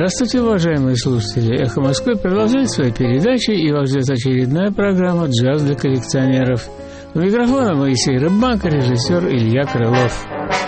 Здравствуйте, уважаемые слушатели! «Эхо Москвы» продолжает свои передачи, и вас ждет очередная программа «Джаз для коллекционеров». У микрофона Моисей Рыбак, режиссер Илья Крылов.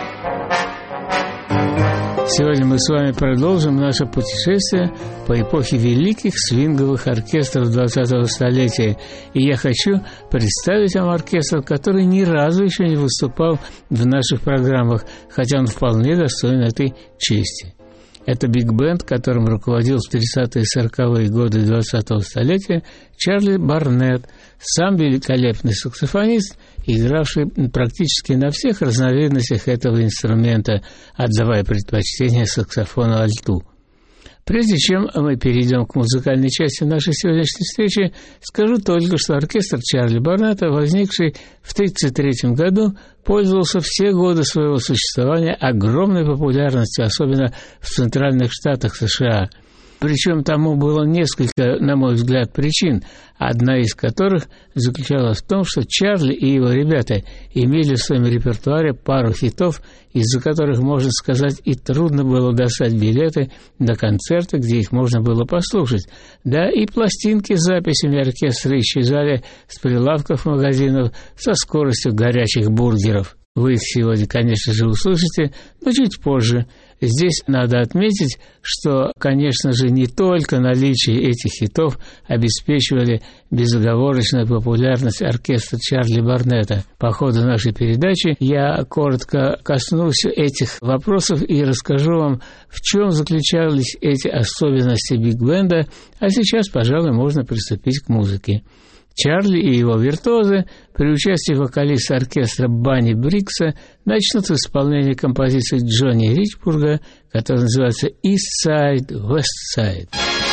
Сегодня мы с вами продолжим наше путешествие по эпохе великих свинговых оркестров 20-го столетия. И я хочу представить вам оркестр, который ни разу еще не выступал в наших программах, хотя он вполне достоин этой чести. Это биг-бенд, которым руководил в 30-е и 40-е годы 20-го столетия Чарли Барнетт, сам великолепный саксофонист, игравший практически на всех разновидностях этого инструмента, отдавая предпочтение саксофону альту. Прежде чем мы перейдем к музыкальной части нашей сегодняшней встречи, скажу только, что оркестр Чарли Барнетта, возникший в 1933 году, пользовался все годы своего существования огромной популярностью, особенно в центральных штатах США. Причем тому было несколько, на мой взгляд, причин, одна из которых заключалась в том, что Чарли и его ребята имели в своем репертуаре пару хитов, из-за которых, можно сказать, и трудно было достать билеты на концерты, где их можно было послушать. Да и пластинки с записями оркестра исчезали с прилавков магазинов со скоростью горячих бургеров. Вы их сегодня, конечно же, услышите, но чуть позже. Здесь надо отметить, что, конечно же, не только наличие этих хитов обеспечивали безоговорочную популярность оркестра Чарли Барнетта. По ходу нашей передачи я коротко коснусь этих вопросов и расскажу вам, в чем заключались эти особенности биг-бенда, а сейчас, пожалуй, можно приступить к музыке. Чарли и его виртуозы при участии вокалиста оркестра Банни Брикса начнут с исполнения композиции Джонни Ричбурга, которая называется «East Side, West Side».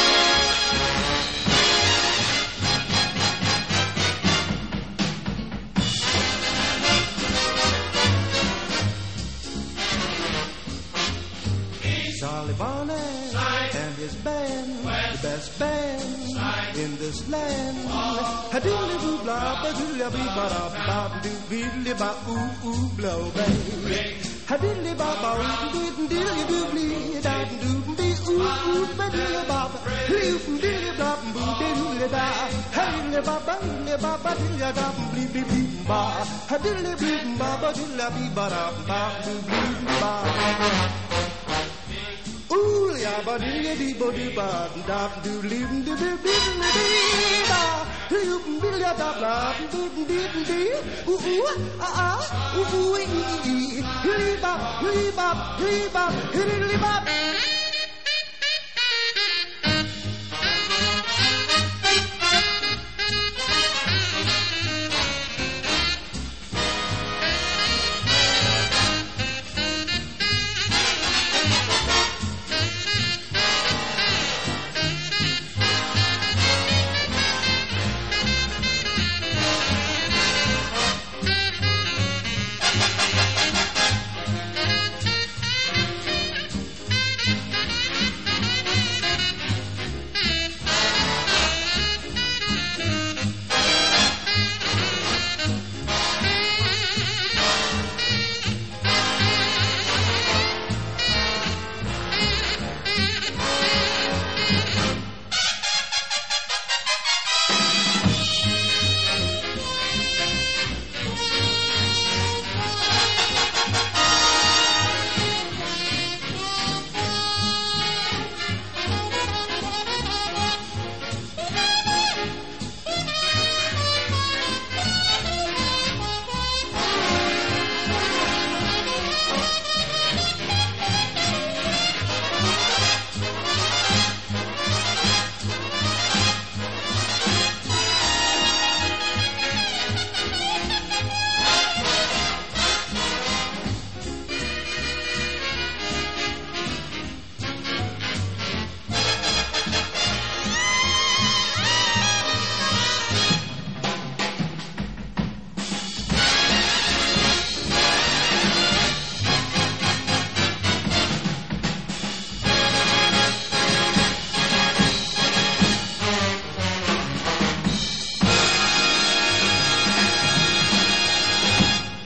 In this land, a diddly boo blah, a diddly bee ba da ba do diddly ba ooh ooh blow baby. A diddly ba ba ooh diddly boo blee da do be ooh ooh ba diddly ba leave diddly blah boo diddly da. Diddly ba ba diddly da blee blee blee ba. A diddly blee ba ba diddly bee ba da ba do blee ba. Ooh, ya ba dee dee bo dee ba da do lim dee dee dee da. You dee da da da dee dee dee. Ooh ah ooh ee. Hee ba hee ba hee ba hee ba.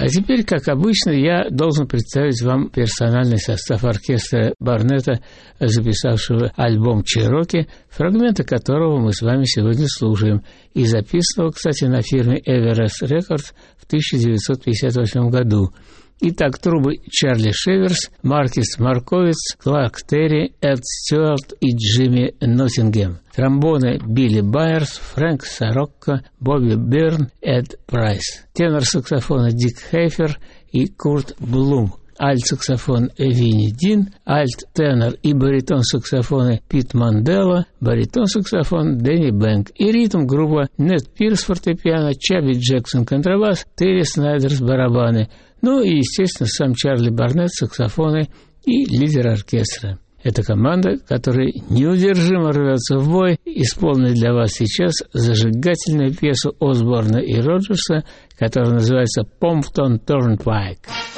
А теперь, как обычно, я должен представить вам персональный состав оркестра Барнетта, записавшего альбом «Чероки», фрагменты которого мы с вами сегодня слушаем, и записанного, кстати, на фирме Everest Records в 1958 году. Итак, трубы Чарли Шеверс, Маркис Марковиц, Кларк Терри, Эд Стюарт и Джимми Ноттингем. Тромбоны Билли Байерс, Фрэнк Сорокко, Бобби Берн, Эд Прайс. Тенор-саксофоны Дик Хейфер и Курт Блум. Альт-саксофон Винни Дин, альт-тенор и баритон-саксофоны Пит Манделла, баритон-саксофон Дэнни Бэнк и ритм-группа Нед Пирс фортепиано, Чаби Джексон контрабас, Терри Снайдерс барабаны, ну и, естественно, сам Чарли Барнетт саксофоны и лидер оркестра. Это команда, которая неудержимо рвется в бой, исполнит для вас сейчас зажигательную пьесу Осборна и Роджерса, которая называется «Помптон Торнпайк».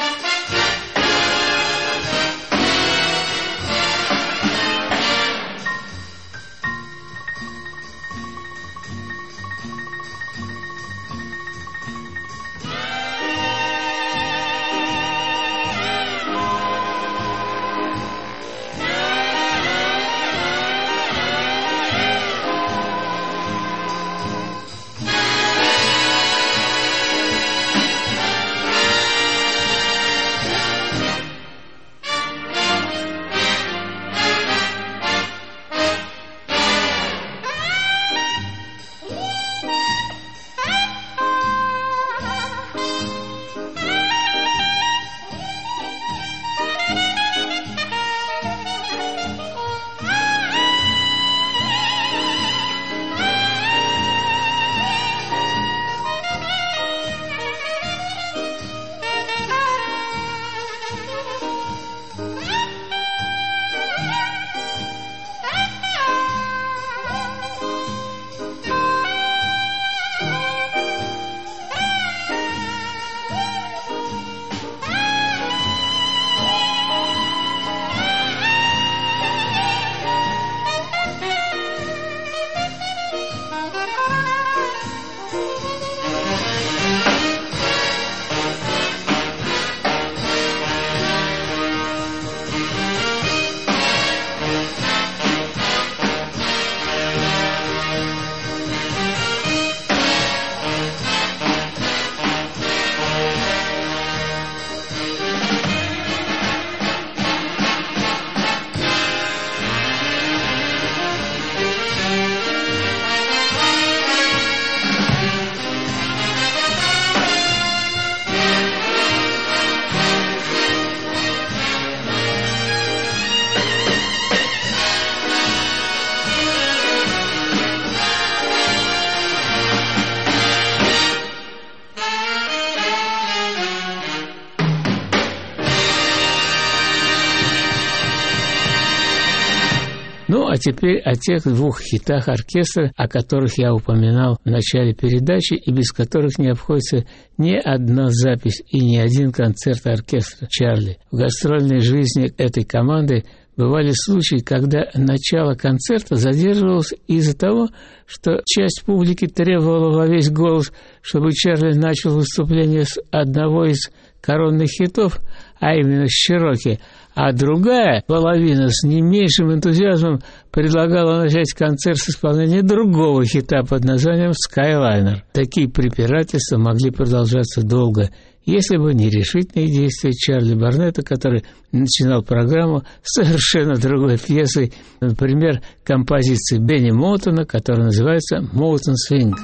Ну, а теперь о тех двух хитах оркестра, о которых я упоминал в начале передачи и без которых не обходится ни одна запись и ни один концерт оркестра Чарли. В гастрольной жизни этой команды бывали случаи, когда начало концерта задерживалось из-за того, что часть публики требовала во весь голос, чтобы Чарли начал выступление с одного из коронных хитов, а именно с «Чероки», а другая половина с не меньшим энтузиазмом предлагала начать концерт с исполнения другого хита под названием «Skyliner». Такие препирательства могли продолжаться долго, если бы не решительные действия Чарли Барнетта, который начинал программу с совершенно другой пьесой, например, композиции Бенни Моутона, которая называется «Mountain Swing».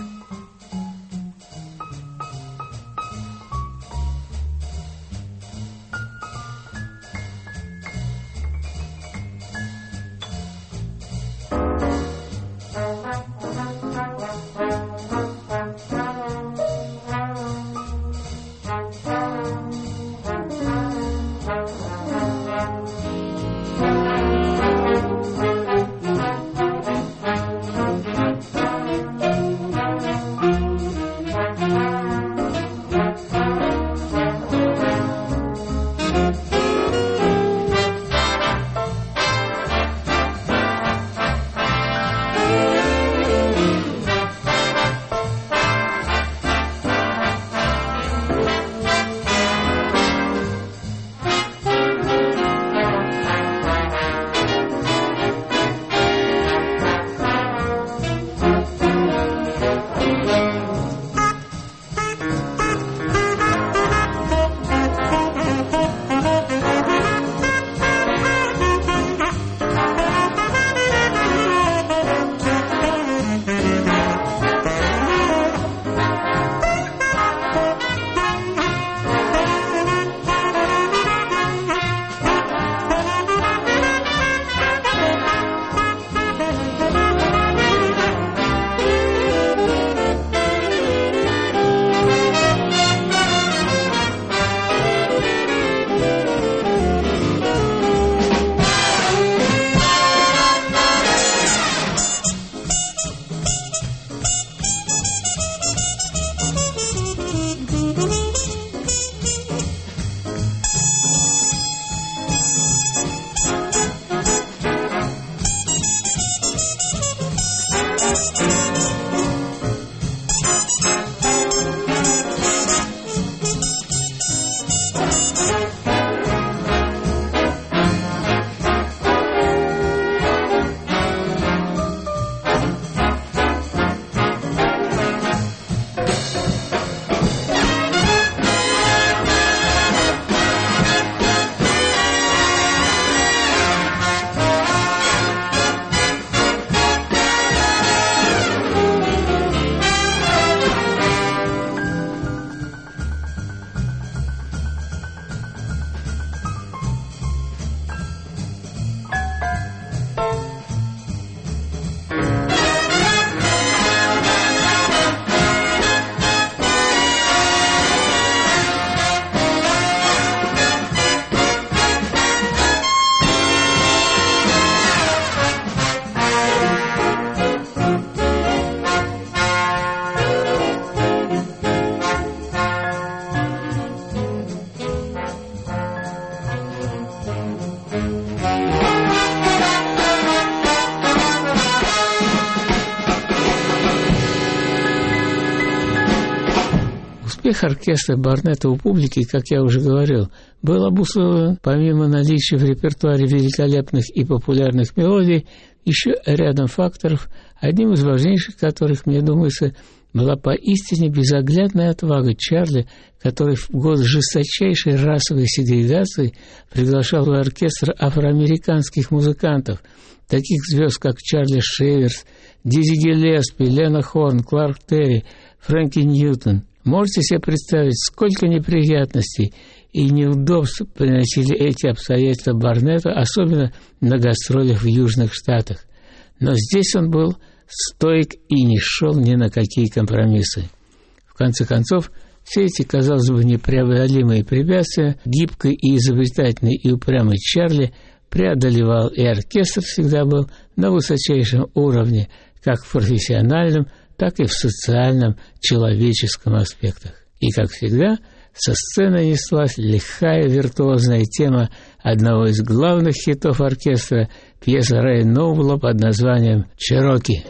Успех оркестра Барнетта у публики, как я уже говорил, был обусловлен, помимо наличия в репертуаре великолепных и популярных мелодий, еще рядом факторов, одним из важнейших которых, мне думается, была поистине безоглядная отвага Чарли, который в год жесточайшей расовой сегрегации приглашал в оркестр афроамериканских музыкантов, таких звезд, как Чарли Шеверс, Дизи Гиллеспи, Лена Хорн, Кларк Терри, Фрэнки Ньютон. Можете себе представить, сколько неприятностей и неудобств приносили эти обстоятельства Барнетту, особенно на гастролях в Южных Штатах. Но здесь он был стоик и не шел ни на какие компромиссы. В конце концов, все эти, казалось бы, непреодолимые препятствия гибкой и изобретательной и упрямой Чарли преодолевал, и оркестр всегда был на высочайшем уровне, как в профессиональном, так и в социальном, человеческом аспектах. И, как всегда, со сцены неслась лихая виртуозная тема одного из главных хитов оркестра, пьеса Рэя Нобла под названием «Чероки».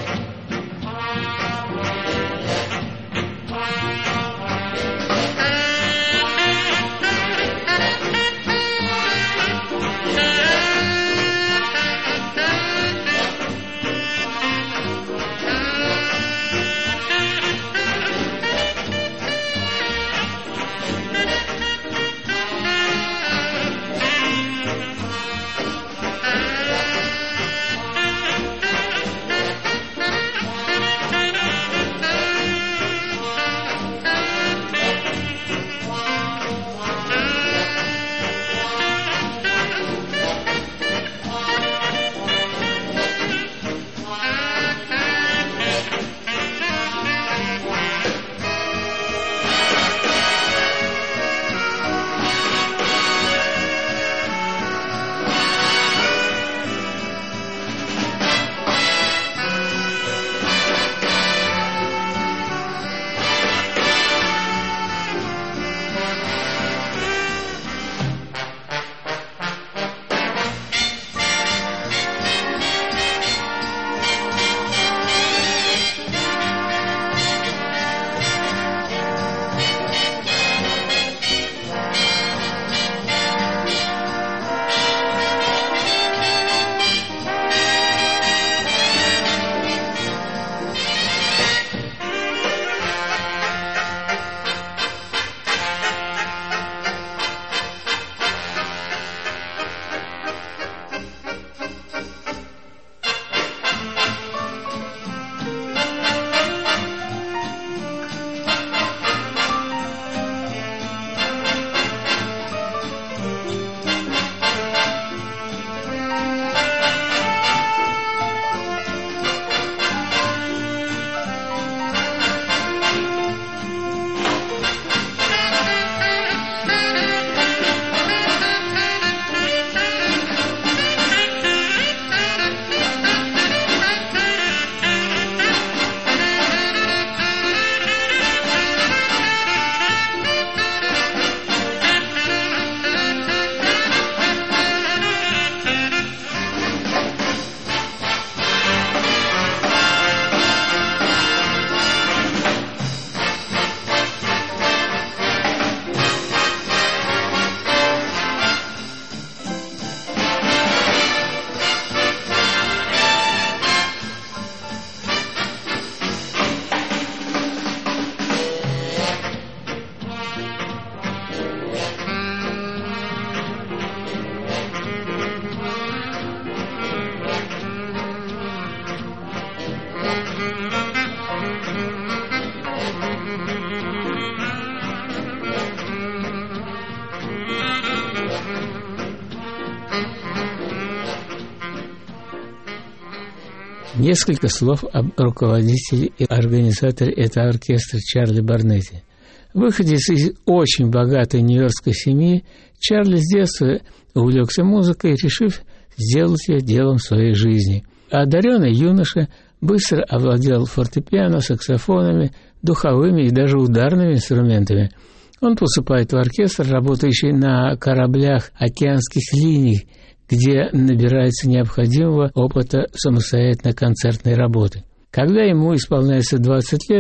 Несколько слов об руководителе и организаторе этого оркестра Чарли Барнетте. Выходец из очень богатой нью-йоркской семьи, Чарли с детства увлекся музыкой, решив сделать ее делом своей жизни. А одаренный юноша быстро овладел фортепиано, саксофонами, духовыми и даже ударными инструментами. Он поступает в оркестр, работающий на кораблях океанских линий, где набирается необходимого опыта самостоятельной концертной работы. Когда ему исполняется 20 лет,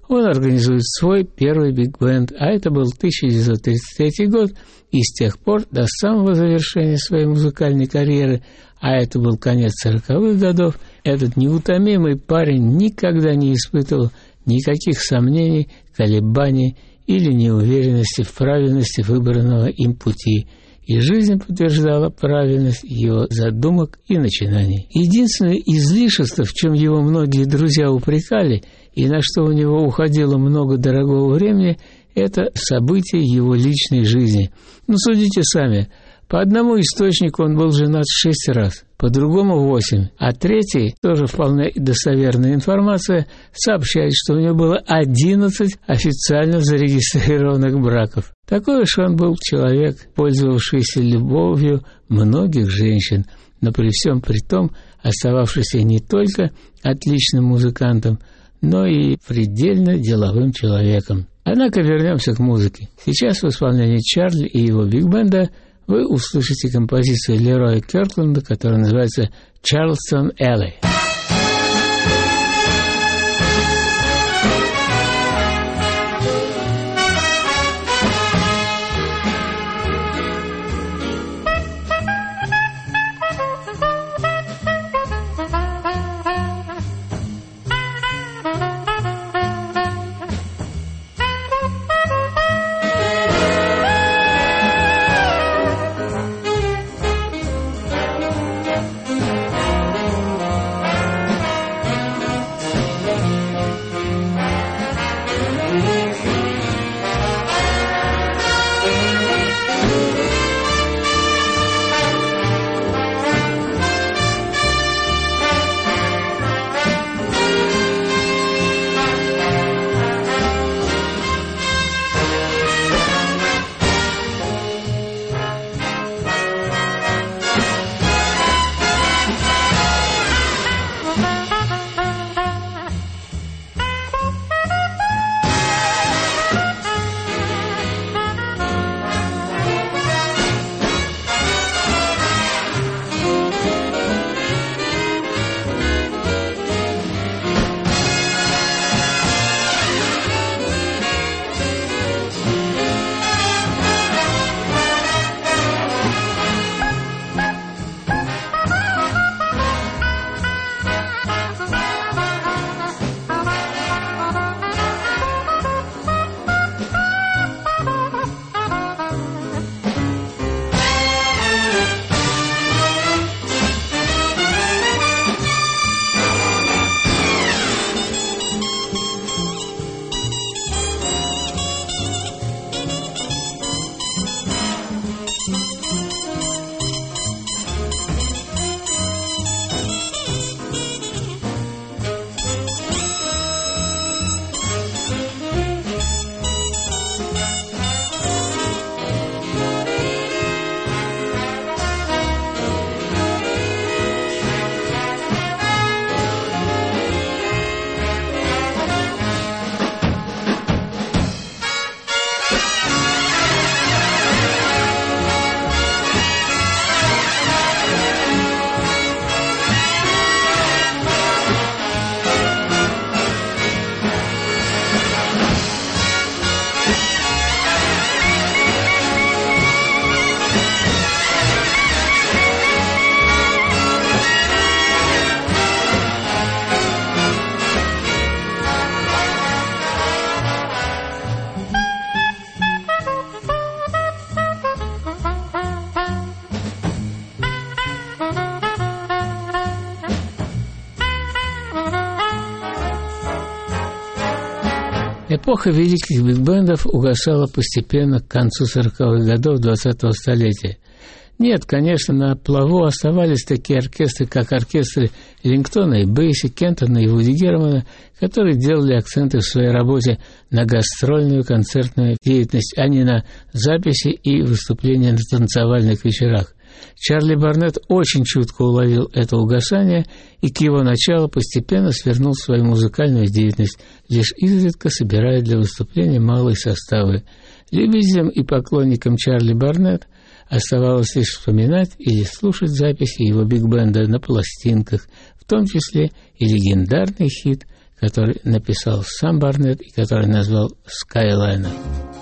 он организует свой первый биг-бенд, а это был 1933 год, и с тех пор до самого завершения своей музыкальной карьеры, а это был конец 40-х годов, этот неутомимый парень никогда не испытывал никаких сомнений, колебаний или неуверенности в правильности выбранного им пути, и жизнь подтверждала правильность его задумок и начинаний. Единственное излишество, в чем его многие друзья упрекали, и на что у него уходило много дорогого времени, это события его личной жизни. Но судите сами, по одному источнику он был женат 6 раз, по другому 8, а третий, тоже вполне достоверная информация, сообщает, что у него было 11 официально зарегистрированных браков. Такой уж он был человек, пользовавшийся любовью многих женщин, но при всем при том остававшийся не только отличным музыкантом, но и предельно деловым человеком. Однако вернемся к музыке. Сейчас в исполнении Чарли и его биг-бенда вы услышите композицию Лероя Кёртленда, которая называется «Чарльстон Элли». Эпоха великих биг-бендов угасала постепенно к концу 40-х годов 20-го столетия. Нет, конечно, на плаву оставались такие оркестры, как оркестры Лингтона и Бейси, Кентона и Вуди Германа, которые делали акценты в своей работе на гастрольную концертную деятельность, а не на записи и выступления на танцевальных вечерах. Чарли Барнетт очень чутко уловил это угасание и к его началу постепенно свернул свою музыкальную деятельность, лишь изредка собирая для выступления малые составы. Любителям и поклонникам Чарли Барнетт оставалось лишь вспоминать или слушать записи его биг-бенда на пластинках, в том числе и легендарный хит, который написал сам Барнетт и который назвал «Skyliner».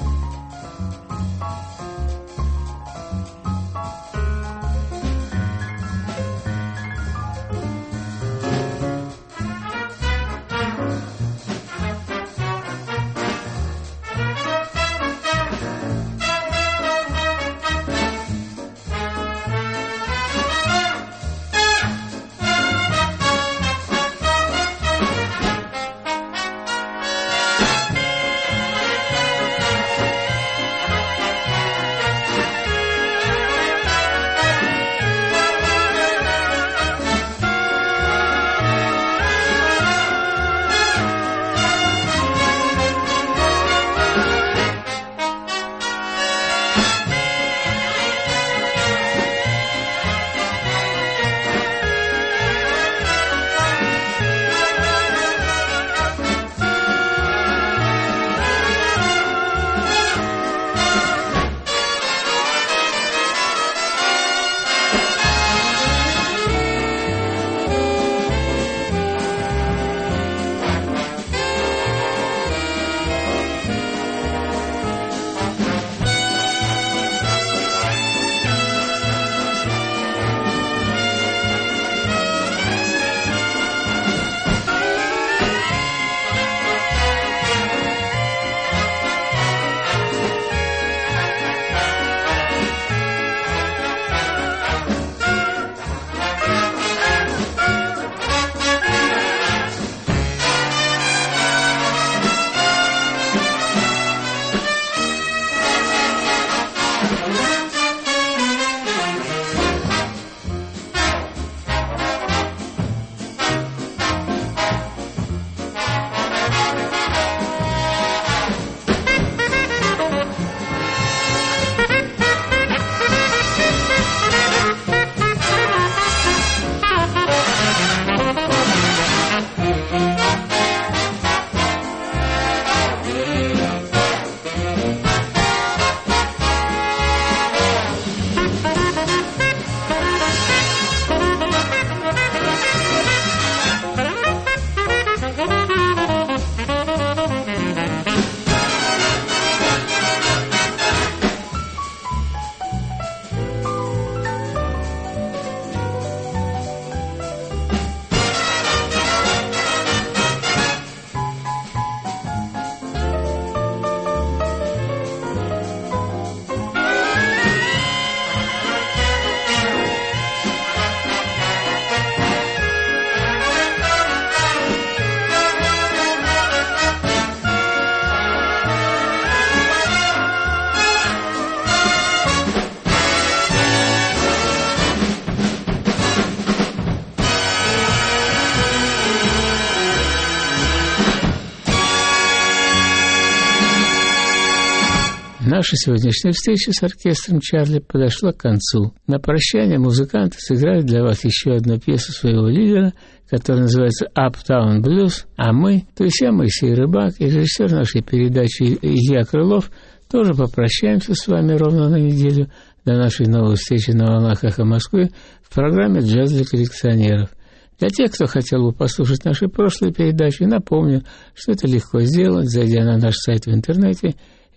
Наша сегодняшняя встреча с оркестром Чарли подошла к концу. На прощание музыканты сыграют для вас еще одну пьесу своего лидера, которая называется «Uptown Blues», а мы, то есть я, Моисей Рыбак, и режиссер нашей передачи Илья Крылов, тоже попрощаемся с вами ровно на неделю до нашей новой встречи на волнах «Эхо Москвы» в программе «Джаз для коллекционеров». Для тех, кто хотел бы послушать наши прошлые передачи, напомню, что это легко сделать, зайдя на наш сайт в интернете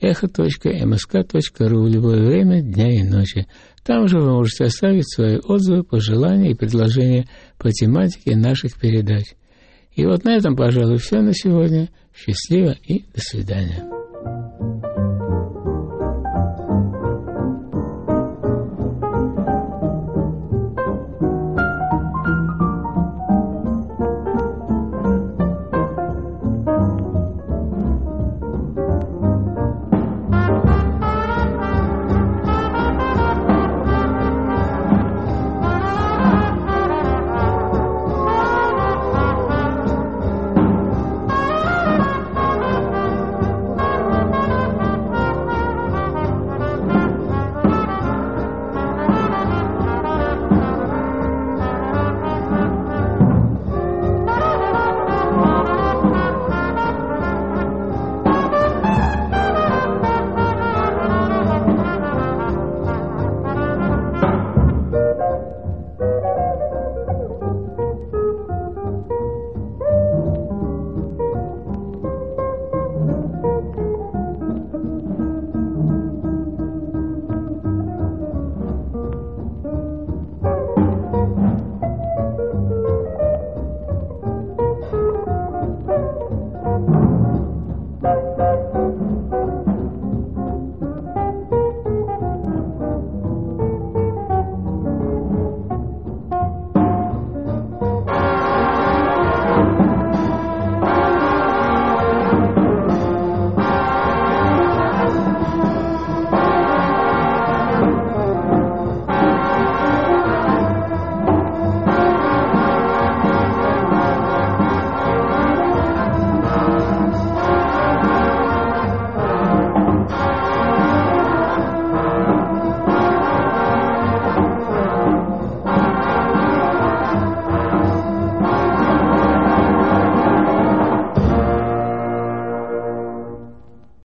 echo.msk.ru в любое время дня и ночи. Там же вы можете оставить свои отзывы, пожелания и предложения по тематике наших передач. И вот на этом, пожалуй, все на сегодня. Счастливо и до свидания.